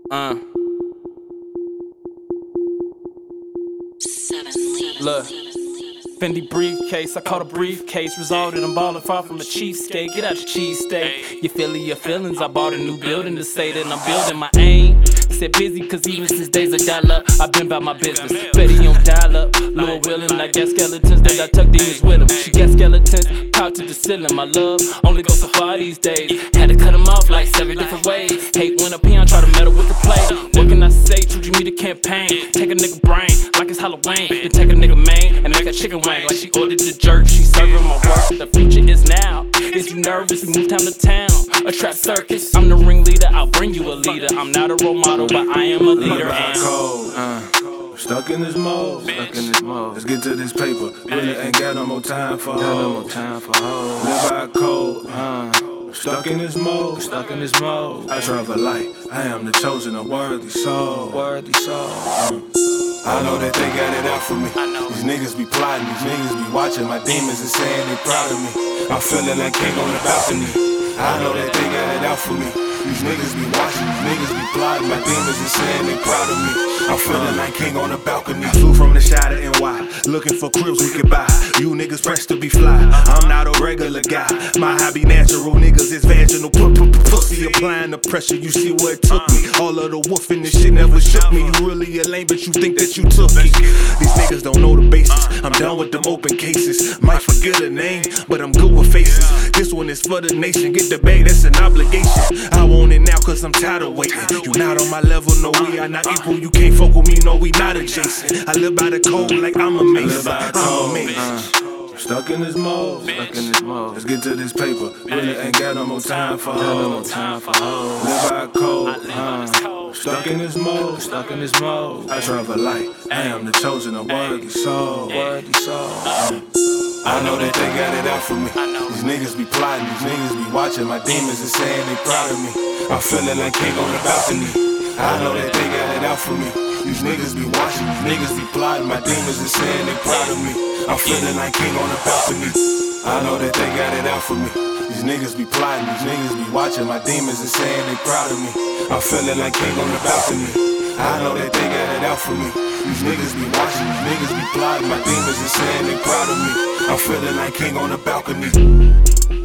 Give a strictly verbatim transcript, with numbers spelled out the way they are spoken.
Uh. Look. Fendi briefcase, I caught a briefcase. Resulted in ballin' far from a cheesesteak. Get out your cheesesteak. You feelin' your feelings. I bought a new building to say that I'm building my aim. Said busy, cause even since days of dial-up, I've been about my business. Betty on dial-up, Lord willing, I got skeletons that I tuck demons with them. She got skeletons, power to the ceiling. My love only goes so far these days. Had to cut them off like seven different ways. Hate when a peon try to meddle with the play. What can I say? True, you need a campaign. Take a nigga brain like it's Halloween. Then take a nigga main and make a chicken wing like she ordered the jerk. She serving my work. The future is now. Is you nervous? We move town to town. A trap circus. I'm the ringleader. I'll bring you a leader. I'm not a role model, but I am a leader. And cold, uh, stuck in this mode. Stuck in this mode. Let's get to this paper. Really ain't got no more time for hoes. No more time for hoes. Live by code. Uh, stuck in this mode. Stuck in this mode. I travel light. I am the chosen, a worthy soul. Worthy soul. Uh, I know that they got it out for me. These niggas be plotting, these niggas be watching my demons and saying they proud of me. I'm feeling like king on the balcony. I know that they got it out for me. These niggas be watching, these niggas be plotting, my demons and saying they proud of me. I'm feeling like king on the balcony. Flew from the shot of N Y, looking for cribs we could buy. You niggas pressed to be fly. I'm not a regular guy. My hobby natural niggas is vaginal pussy. Applying the pressure, you see where it took me. All of the woofing this shit never shook me. You really a lame, but you think that you took it. These niggas don't know the basis. I'm done with them open cases. Might forget a name, but I'm good with faces. This one is for the nation. Get the bag, that's an obligation. I want it now cause I'm tired of waiting. You not on my level, no, we are not equal. You can't fuck with me, no, we not adjacent. I live by the code like I'm a mason. I'm a mason. Stuck in this mode, stuck in this mode. Let's get to this paper. Really ain't got no more time for hoes. No more time for hoes. Live by code. Uh, stuck in this mode, stuck in this mode. I travel light. I am the chosen, a worthy soul. Worthy soul. Uh, I know that they got it out for me. These niggas be plotting, these niggas be watching my demons and saying they proud of me. I'm feeling like king on the balcony. I know that they got it out for me. These niggas be watching, these niggas be plotting, my demons and saying they proud of me. I'm feeling like king on the balcony. I know that they got it out for me. These niggas be plotting, these niggas be watching, my demons and saying they proud of me. I'm feeling like king on the balcony. I know that they got it out for me. These niggas be watching, these niggas be plotting, my demons and saying they proud of me. I'm feeling like king on the balcony.